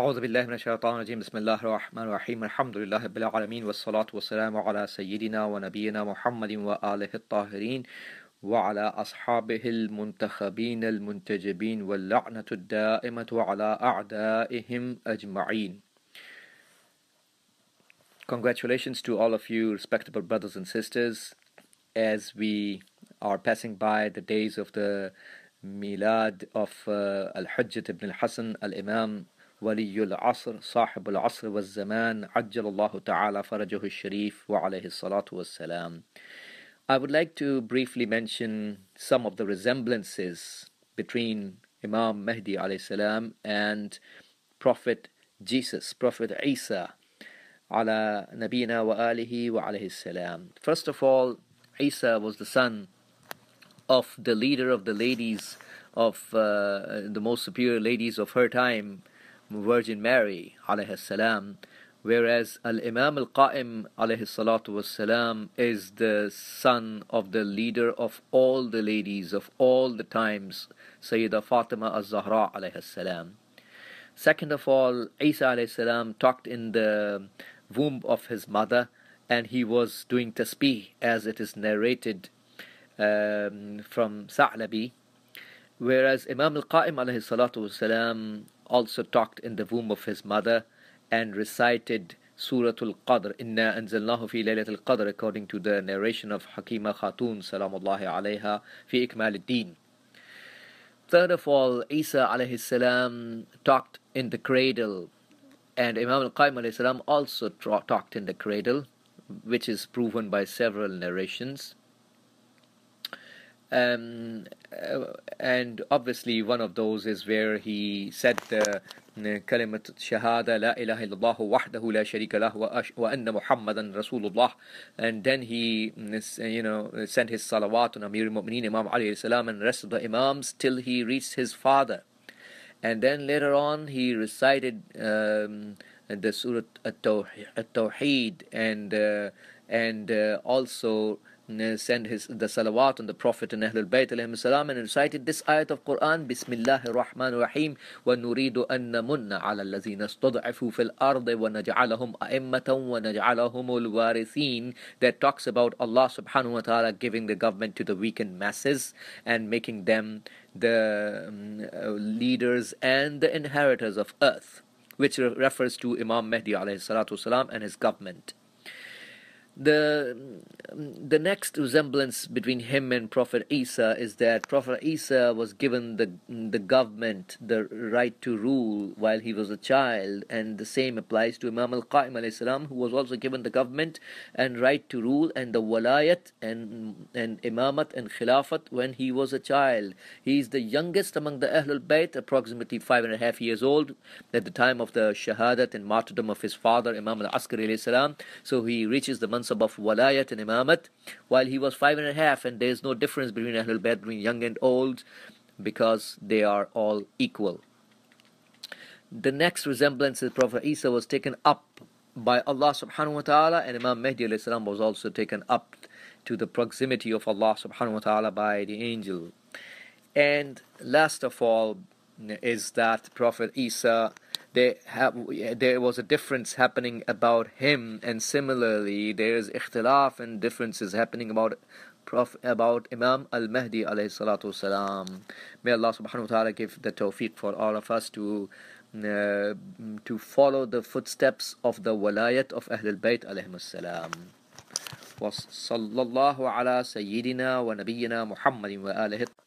أعوذ بالله من الشيطان الرجيم بسم الله الرحمن الرحيم الحمد لله رب العالمين والصلاة والسلام على سيدنا ونبينا محمد وآله الطاهرين وعلى أصحابه المنتخبين المنتجبين واللعنة الدائمة على أعدائهم أجمعين. Congratulations to all of you respectable brothers and sisters as we are passing by the days of the Milad of Al-Hujjat ibn al-Hasan al-Imam ولي العصر صاحب العصر والزمان عجل الله تعالى فرجه الشريف وعليه الصلاة والسلام. I would like to briefly mention some of the resemblances between Imam Mahdi alayhi salam and Prophet Jesus, Prophet Isa ala nabina wa alihi wa alayhi salam. First of all, Isa was the son of the leader of the ladies of the most superior ladies of her time, Virgin Mary alayhi salam, whereas Al-Imam Al-Qa'im alayhi salatu wassalam is the son of the leader of all the ladies of all the times, Sayyidah Fatima Az-Zahra alayhi salam. Second of all, Isa alayhi salam talked in the womb of his mother, and he was doing tasbih as it is narrated from Sa'labi, whereas Imam Al-Qa'im alayhi salatu wassalam also talked in the womb of his mother and recited Surah Al-Qadr, Inna anzalnahu fi laylat al-Qadr, according to the narration of Hakima Khatun salamullahi alayha fi Ikmal al-Din. Third of all, Isa alayhi salam talked in the cradle, and Imam Al-Qa'im alayhi salam also talked in the cradle, which is proven by several narrations. And obviously one of those is where he said the kalimat shahada la ilaha illallah wahdahu la sharika lah wa anna muhammadan rasulullah, and then he sent his salawat on Amir al-Mu'mineen Imam Ali alayhi salam and the rest of the imams till he reached his father, and then later on he recited the Surah At-Tawheed and also send the salawat on the Prophet and Ahlul Bayt alayhim salam, and recited this ayat of Quran, Bismillahir Rahmanir Rahim, wa nuridu an namunna ala allazina istud'ifu fil ardi wa naj'alahum a'immatan wa naj'alahumul warithin, that talks about Allah subhanahu wa ta'ala giving the government to the weakened masses and making them the leaders and the inheritors of earth, which refers to Imam Mahdi alayhi salatu wasalam and his government. The next resemblance between him and Prophet Isa is that Prophet Isa was given the government, the right to rule while he was a child, and the same applies to Imam Al-Qa'im alayhi salam, who was also given the government and right to rule and the walayat and imamat and khilafat when he was a child. He is the youngest among the Ahlul Bayt, approximately 5.5 years old at the time of the shahadat and martyrdom of his father Imam Al-Askari alayhi salam. So he reaches the mansab of walayat and imamat while he was 5.5, and there is no difference between Ahlul Bayt, between young and old, because they are all equal. The next resemblance is Prophet Isa was taken up by Allah subhanahu wa ta'ala, and Imam Mahdi alayhi salam was also taken up to the proximity of Allah subhanahu wa ta'ala by the angel. And last of all is that Prophet Isa, there was a difference happening about him, and similarly there is ikhtilaf and differences happening about Imam al-Mahdi alayhi salatu wasalam. May Allah subhanahu wa ta'ala give the tawfiq for all of us to follow the footsteps of the walayat of Ahlul Bayt alayhim salam. Wa sallallahu ala sayyidina wa nabiyyina Muhammadin wa alihi.